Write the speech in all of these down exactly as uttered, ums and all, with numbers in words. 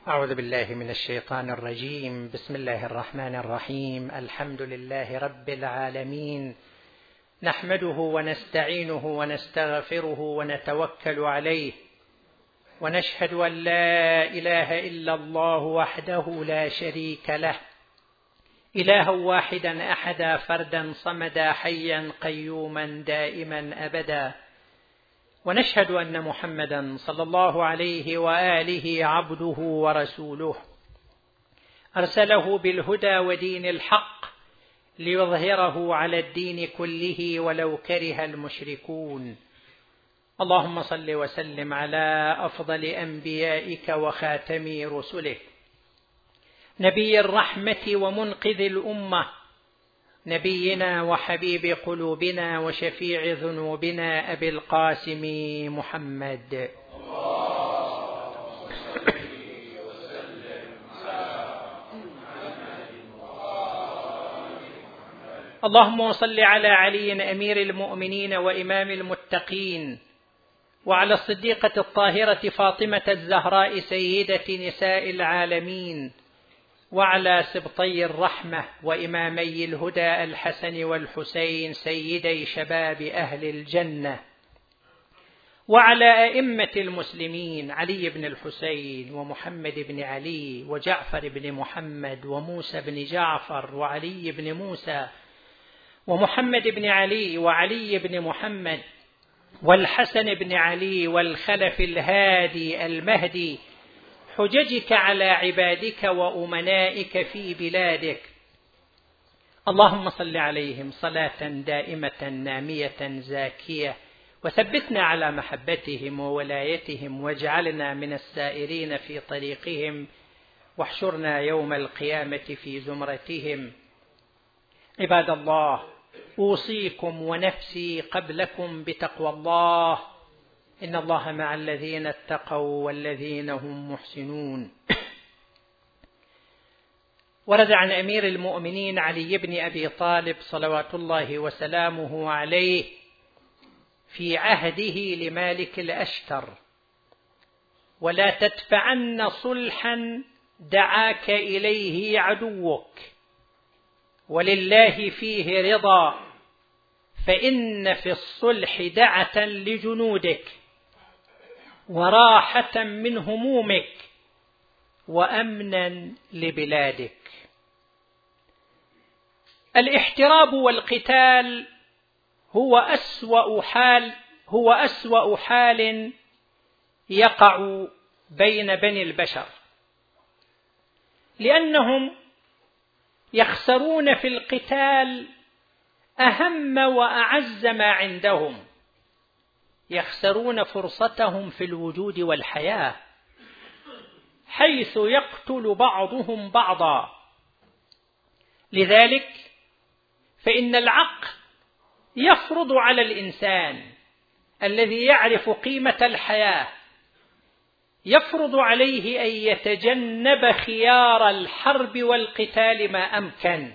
أعوذ بالله من الشيطان الرجيم. بسم الله الرحمن الرحيم. الحمد لله رب العالمين، نحمده ونستعينه ونستغفره ونتوكل عليه، ونشهد أن لا إله إلا الله وحده لا شريك له، إلها واحدا أحدا فردا صمدا حيا قيوما دائما أبدا، ونشهد أن محمدا صلى الله عليه وآله عبده ورسوله، أرسله بالهدى ودين الحق ليظهره على الدين كله ولو كره المشركون. اللهم صل وسلم على أفضل أنبيائك وخاتم رسلك، نبي الرحمة ومنقذ الأمة، نبينا وحبيب قلوبنا وشفيع ذنوبنا أبي القاسم محمد. اللهم صل على علي أمير المؤمنين وإمام المتقين، وعلى الصديقة الطاهرة فاطمة الزهراء سيدة نساء العالمين، وعلى سبطي الرحمة وإمامي الهدى الحسن والحسين سيدي شباب أهل الجنة، وعلى أئمة المسلمين علي بن الحسين ومحمد بن علي وجعفر بن محمد وموسى بن جعفر وعلي بن موسى ومحمد بن علي وعلي بن محمد والحسن بن علي والخلف الهادي المهدي، حججك على عبادك وأمنائك في بلادك. اللهم صل عليهم صلاة دائمة نامية زاكية، وثبتنا على محبتهم وولايتهم، واجعلنا من السائرين في طريقهم، واحشرنا يوم القيامة في زمرتهم. عباد الله، أوصيكم ونفسي قبلكم بتقوى الله، إن الله مع الذين اتقوا والذين هم محسنون. ورد عن أمير المؤمنين علي بن أبي طالب صلوات الله وسلامه عليه في عهده لمالك الأشتر: ولا تدفعن صلحا دعاك إليه عدوك، ولله فيه رضا، فإن في الصلح دعة لجنودك، وراحة من همومك، وأمنا لبلادك. الاحتراب والقتال هو أسوأ حال هو أسوأ حال يقع بين بني البشر، لأنهم يخسرون في القتال أهم وأعز ما عندهم، يخسرون فرصتهم في الوجود والحياة، حيث يقتل بعضهم بعضا. لذلك فإن العقل يفرض على الإنسان الذي يعرف قيمة الحياة، يفرض عليه أن يتجنب خيار الحرب والقتال ما أمكن.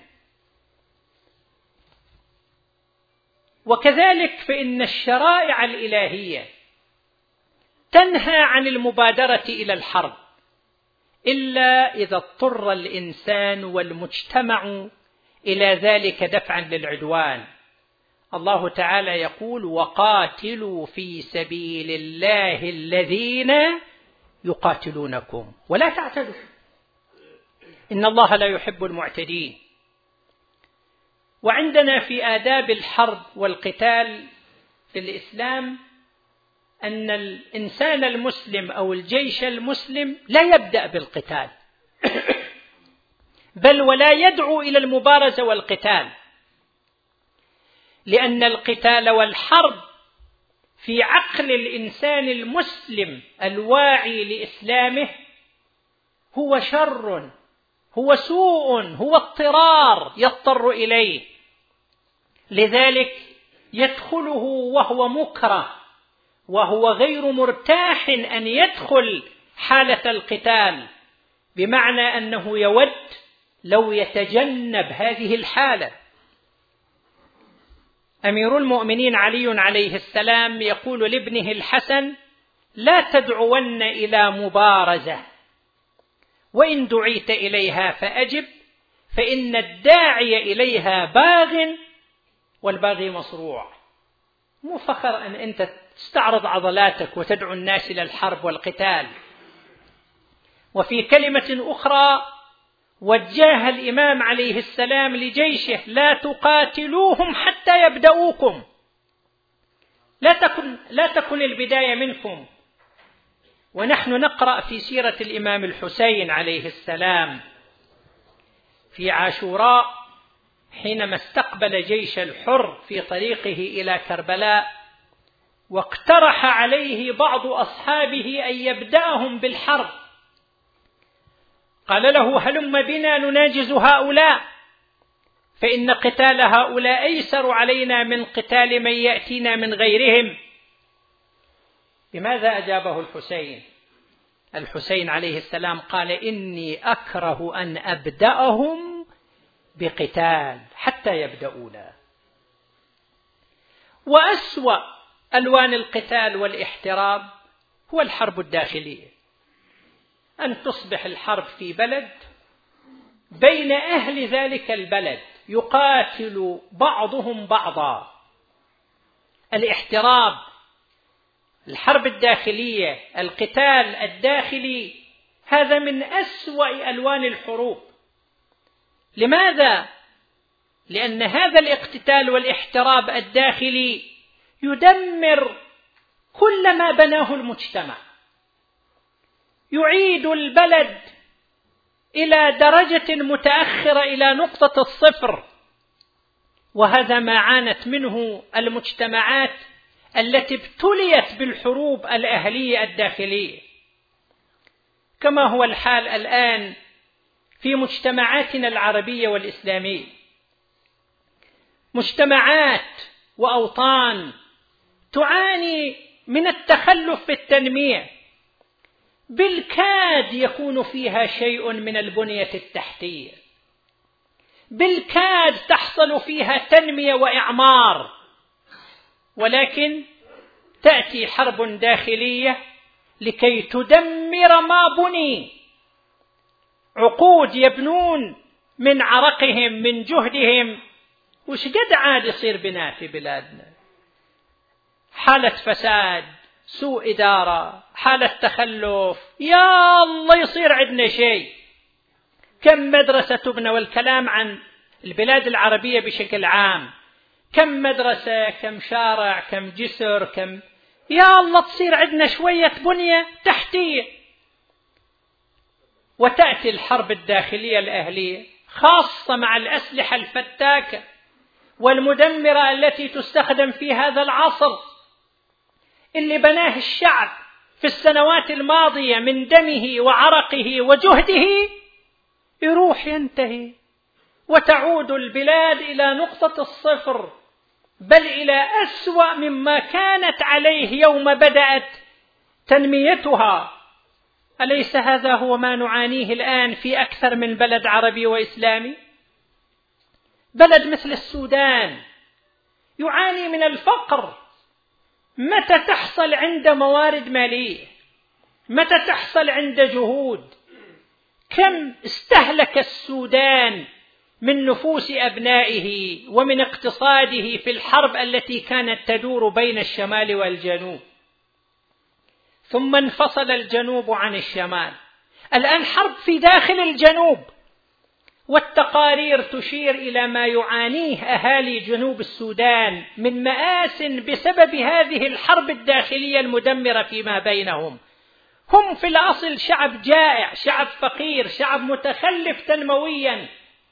وكذلك فإن الشرائع الإلهية تنهى عن المبادرة إلى الحرب إلا إذا اضطر الإنسان والمجتمع إلى ذلك دفعا للعدوان. الله تعالى يقول: وقاتلوا في سبيل الله الذين يقاتلونكم ولا تعتدوا، إن الله لا يحب المعتدين. وعندنا في آداب الحرب والقتال في الإسلام أن الإنسان المسلم أو الجيش المسلم لا يبدأ بالقتال، بل ولا يدعو إلى المبارزة والقتال، لأن القتال والحرب في عقل الإنسان المسلم الواعي لإسلامه هو شر، هو سوء، هو اضطرار يضطر إليه، لذلك يدخله وهو مكره، وهو غير مرتاح أن يدخل حالة القتال، بمعنى أنه يود لو يتجنب هذه الحالة. أمير المؤمنين علي عليه السلام يقول لابنه الحسن: لا تدعون إلى مبارزة، وإن دعيت إليها فأجب، فإن الداعي إليها باغ والباغي مصروع. مو فخر أن أنت تستعرض عضلاتك وتدعو الناس إلى الحرب والقتال. وفي كلمة أخرى وجه الإمام عليه السلام لجيشه: لا تقاتلوهم حتى يبدأوكم، لا تكن, لا تكن البداية منكم. ونحن نقرأ في سيرة الإمام الحسين عليه السلام في عاشوراء حينما استقبل جيش الحر في طريقه إلى كربلاء، واقترح عليه بعض أصحابه أن يبدأهم بالحرب، قال له: هلم بنا نناجز هؤلاء، فإن قتال هؤلاء أيسر علينا من قتال من يأتينا من غيرهم. بماذا أجابه الحسين؟ الحسين عليه السلام قال: إني أكره أن أبدأهم بقتال حتى يبدأونا. وأسوأ ألوان القتال والاحتراب هو الحرب الداخلية، أن تصبح الحرب في بلد بين أهل ذلك البلد يقاتل بعضهم بعضا. الاحتراب، الحرب الداخلية، القتال الداخلي، هذا من أسوأ ألوان الحروب. لماذا؟ لأن هذا الاقتتال والاحتراب الداخلي يدمر كل ما بناه المجتمع، يعيد البلد إلى درجة متأخرة إلى نقطة الصفر. وهذا ما عانت منه المجتمعات التي ابتليت بالحروب الأهلية الداخلية، كما هو الحال الآن في مجتمعاتنا العربية والإسلامية. مجتمعات وأوطان تعاني من التخلف في التنمية، بالكاد يكون فيها شيء من البنية التحتية، بالكاد تحصل فيها تنمية وإعمار، ولكن تأتي حرب داخلية لكي تدمر ما بني. عقود يبنون من عرقهم من جهدهم، وش قد عاد يصير بنا في بلادنا؟ حالة فساد، سوء إدارة، حالة تخلف، يا الله يصير عندنا شيء. كم مدرسة تبنى، والكلام عن البلاد العربية بشكل عام، كم مدرسة، كم شارع، كم جسر، كم، يا الله تصير عندنا شوية بنية تحتية. وتأتي الحرب الداخلية الأهلية، خاصة مع الأسلحة الفتاكة والمدمرة التي تستخدم في هذا العصر، اللي بناه الشعب في السنوات الماضية من دمه وعرقه وجهده يروح ينتهي، وتعود البلاد إلى نقطة الصفر، بل إلى أسوأ مما كانت عليه يوم بدأت تنميتها. أليس هذا هو ما نعانيه الآن في أكثر من بلد عربي وإسلامي؟ بلد مثل السودان يعاني من الفقر. متى تحصل عند موارد مالية؟ متى تحصل عند جهود؟ كم استهلك السودان من نفوس أبنائه ومن اقتصاده في الحرب التي كانت تدور بين الشمال والجنوب، ثم انفصل الجنوب عن الشمال. الآن حرب في داخل الجنوب، والتقارير تشير إلى ما يعانيه أهالي جنوب السودان من مآس بسبب هذه الحرب الداخلية المدمرة فيما بينهم. هم في الأصل شعب جائع، شعب فقير، شعب متخلف تنمويا،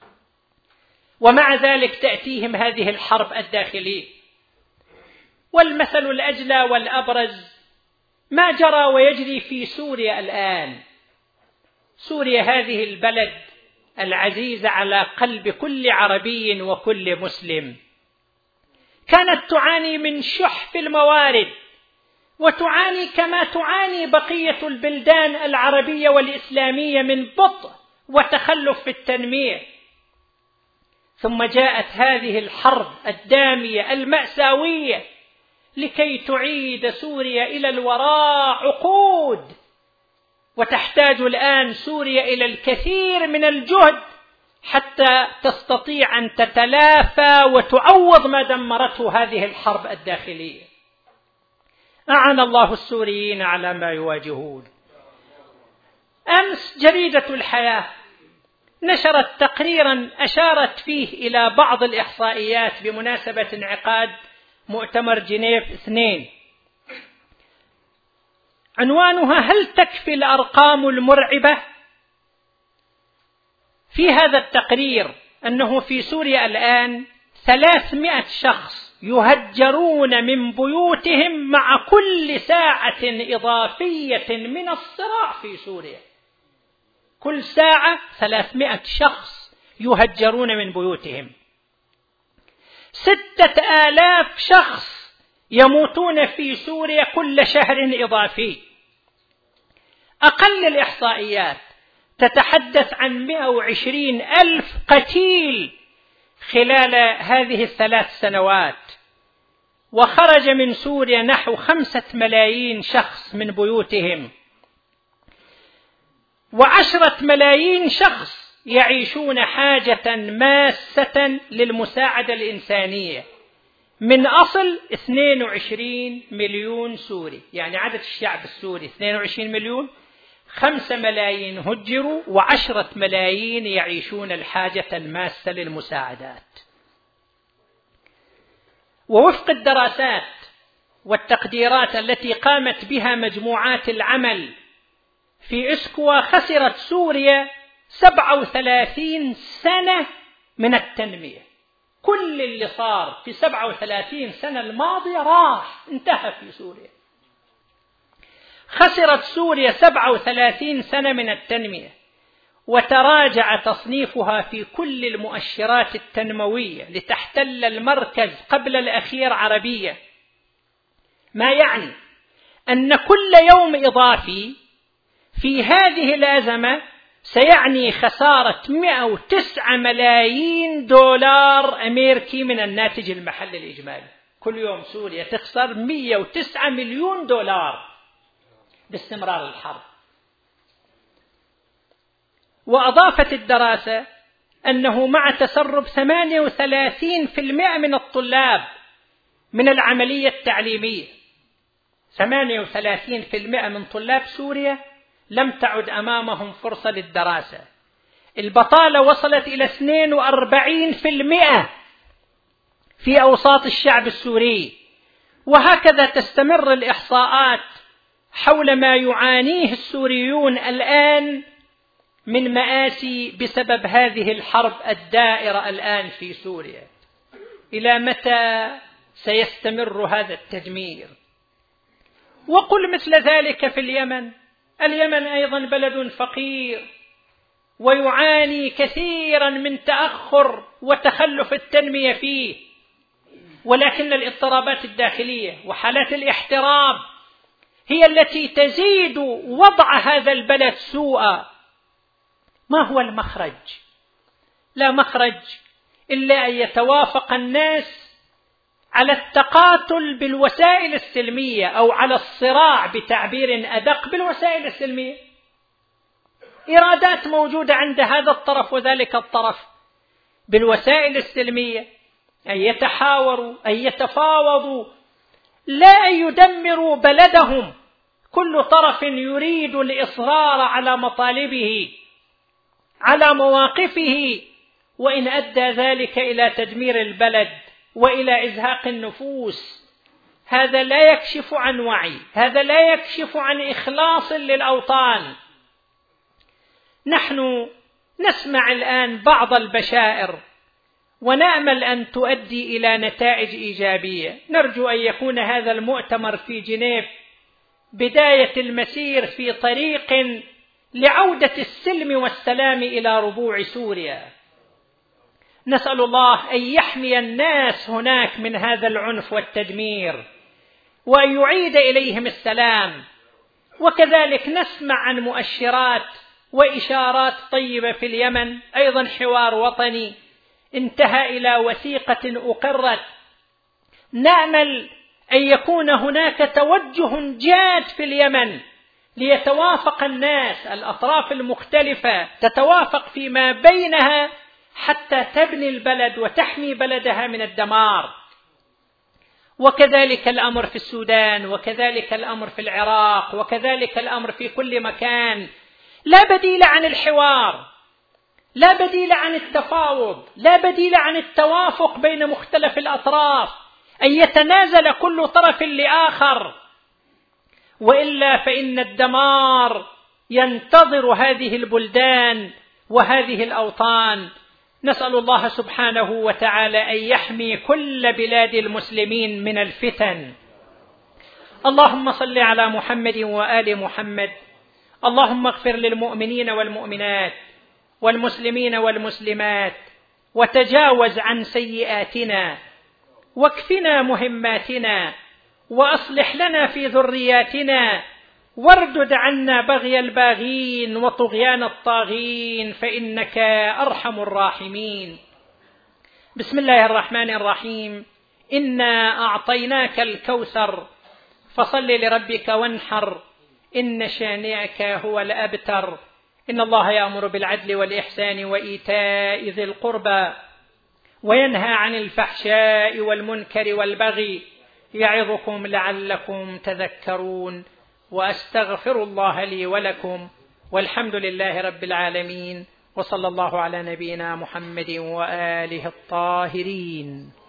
ومع ذلك تأتيهم هذه الحرب الداخلية. والمثل الأجلى والأبرز ما جرى ويجري في سوريا الآن. سوريا هذه البلد العزيزة على قلب كل عربي وكل مسلم كانت تعاني من شح في الموارد، وتعاني كما تعاني بقية البلدان العربية والإسلامية من بطء وتخلف في التنمية. ثم جاءت هذه الحرب الدامية المأساوية لكي تعيد سوريا إلى الوراء عقود، وتحتاج الآن سوريا إلى الكثير من الجهد حتى تستطيع أن تتلافى وتعوض ما دمرته هذه الحرب الداخلية. أعان الله السوريين على ما يواجهون. أمس جريدة الحياة نشرت تقريرا أشارت فيه إلى بعض الإحصائيات بمناسبة انعقاد مؤتمر جنيف اثنين، عنوانها: هل تكفي الأرقام المرعبة؟ في هذا التقرير أنه في سوريا الآن ثلاثمائة شخص يهجرون من بيوتهم مع كل ساعة إضافية من الصراع في سوريا. كل ساعة ثلاثمائة شخص يهجرون من بيوتهم. ستة آلاف شخص يموتون في سوريا كل شهر إضافي. أقل الإحصائيات تتحدث عن مئة وعشرين ألف قتيل خلال هذه الثلاث سنوات، وخرج من سوريا نحو خمسة ملايين شخص من بيوتهم، وعشرة ملايين شخص يعيشون حاجة ماسة للمساعدة الإنسانية من أصل اثنين وعشرين مليون سوري. يعني عدد الشعب السوري اثنين وعشرين مليون، خمسة ملايين هجروا وعشرة ملايين يعيشون الحاجة الماسة للمساعدات. ووفق الدراسات والتقديرات التي قامت بها مجموعات العمل في إسكوا، خسرت سوريا سبعة وثلاثين سنة من التنمية. كل اللي صار في سبعة وثلاثين سنة الماضية راح انتهى في سوريا. خسرت سوريا سبعة وثلاثين سنة من التنمية، وتراجع تصنيفها في كل المؤشرات التنموية لتحتل المركز قبل الأخير عربية، ما يعني أن كل يوم إضافي في هذه الأزمة سيعني خسارة مئة وتسعة ملايين دولار أمريكي من الناتج المحلي الإجمالي. كل يوم سوريا تخسر مئة وتسعة مليون دولار باستمرار الحرب. وأضافت الدراسة أنه مع تسرب ثمانية وثلاثين بالمئة من الطلاب من العملية التعليمية، ثمانية وثلاثين بالمئة من طلاب سوريا لم تعد أمامهم فرصة للدراسة. البطالة وصلت إلى اثنين وأربعين بالمئة في أوساط الشعب السوري. وهكذا تستمر الإحصاءات حول ما يعانيه السوريون الآن من مآسي بسبب هذه الحرب الدائرة الآن في سوريا. إلى متى سيستمر هذا التدمير؟ وقل مثل ذلك في اليمن. اليمن أيضا بلد فقير ويعاني كثيرا من تأخر وتخلف التنمية فيه، ولكن الاضطرابات الداخلية وحالات الاحتراب هي التي تزيد وضع هذا البلد سوءا. ما هو المخرج؟ لا مخرج إلا أن يتوافق الناس على التقاتل بالوسائل السلمية، أو على الصراع بتعبير أدق بالوسائل السلمية. إرادات موجودة عند هذا الطرف وذلك الطرف بالوسائل السلمية، أن يتحاوروا، أن يتفاوضوا، لا أن يدمروا بلدهم. كل طرف يريد الإصرار على مطالبه، على مواقفه، وإن أدى ذلك إلى تدمير البلد وإلى إزهاق النفوس، هذا لا يكشف عن وعي، هذا لا يكشف عن إخلاص للأوطان. نحن نسمع الآن بعض البشائر ونأمل أن تؤدي إلى نتائج إيجابية. نرجو أن يكون هذا المؤتمر في جنيف بداية المسير في طريق لعودة السلم والسلام إلى ربوع سوريا. نسأل الله أن يحمي الناس هناك من هذا العنف والتدمير، وأن يعيد إليهم السلام. وكذلك نسمع عن مؤشرات وإشارات طيبة في اليمن، أيضا حوار وطني انتهى إلى وثيقة أقرت. نأمل أن يكون هناك توجه جاد في اليمن ليتوافق الناس، الأطراف المختلفة تتوافق فيما بينها حتى تبني البلد وتحمي بلدها من الدمار. وكذلك الأمر في السودان، وكذلك الأمر في العراق، وكذلك الأمر في كل مكان. لا بديل عن الحوار، لا بديل عن التفاوض، لا بديل عن التوافق بين مختلف الأطراف، أن يتنازل كل طرف لآخر، وإلا فإن الدمار ينتظر هذه البلدان وهذه الأوطان. نسأل الله سبحانه وتعالى أن يحمي كل بلاد المسلمين من الفتن. اللهم صل على محمد وآل محمد. اللهم اغفر للمؤمنين والمؤمنات والمسلمين والمسلمات، وتجاوز عن سيئاتنا، واكفنا مهماتنا، وأصلح لنا في ذرياتنا، واردد عنا بغي الباغين وطغيان الطاغين، فإنك أرحم الراحمين. بسم الله الرحمن الرحيم. إنا أعطيناك الكوثر فصل لربك وانحر، إن شانئك هو الأبتر. إن الله يأمر بالعدل والإحسان وإيتاء ذي القربى، وينهى عن الفحشاء والمنكر والبغي، يعظكم لعلكم تذكرون. وأستغفر الله لي ولكم، والحمد لله رب العالمين، وصلى الله على نبينا محمد وآله الطاهرين.